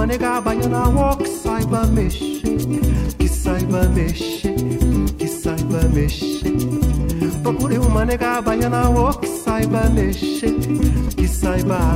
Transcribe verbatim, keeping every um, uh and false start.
nega baiana ó, que saiba mexer, que saiba mexer, que saiba mexer. Procure uma nega baiana ó, que saiba mexer, que saiba